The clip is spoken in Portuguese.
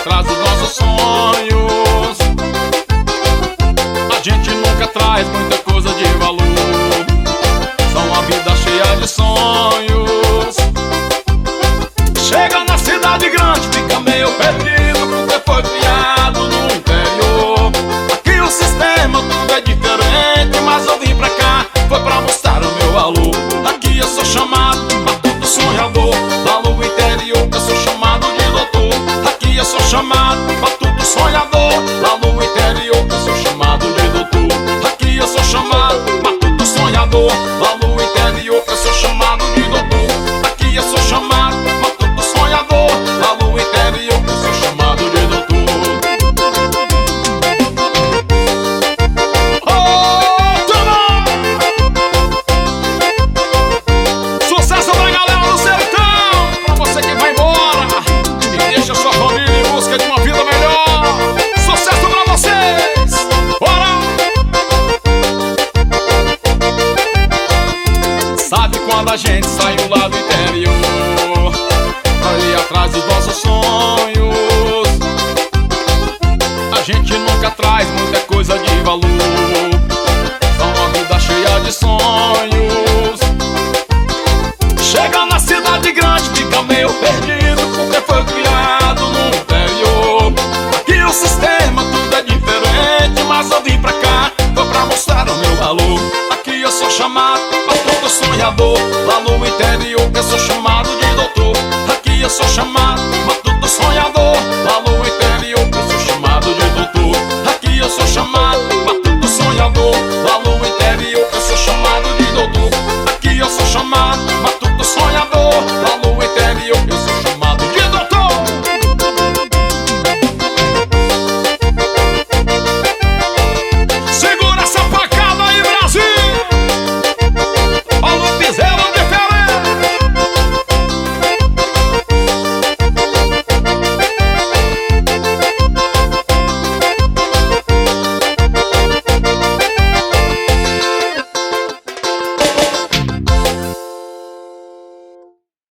atrás dos nossos sonhos. A gente nunca traz muita coisa de valor, só uma vida cheia de sonhos. Chega na cidade grande, fica meio perdido, porque foi criado no interior. Aqui o sistema tudo é diferente, mas eu vim pra cá, foi pra mostrar o meu valor. Aqui eu sou chamado matuto sonhador, lá no interior eu sou chamado de doutor. Aqui eu sou chamado matuto sonhador, lá no interior eu sou chamado de doutor. Aqui eu sou chamado matuto sonhador, lá no interior eu sou chamado de doutor. Aqui eu sou chamado matuto sonhador, lá no interior eu sou chamado de doutor. Sucesso pra galera do sertão, pra você que vai embora e deixa sua família em busca de uma vida melhor. Sucesso pra vocês! Bora! Sabe quando a gente saiu lá do interior pra ir atrás dos nossos sonhos? A gente nunca traz muita coisa de valor, só uma vida cheia de sonhos. Chega na cidade grande, fica meio perdido, porque foi criado no interior. Aqui o sistema tudo é diferente, mas eu vim pra cá, foi pra mostrar o meu valor. Aqui eu sou chamado matuto sonhador, lá no interior eu sou chamado de doutor. Aqui eu sou chamado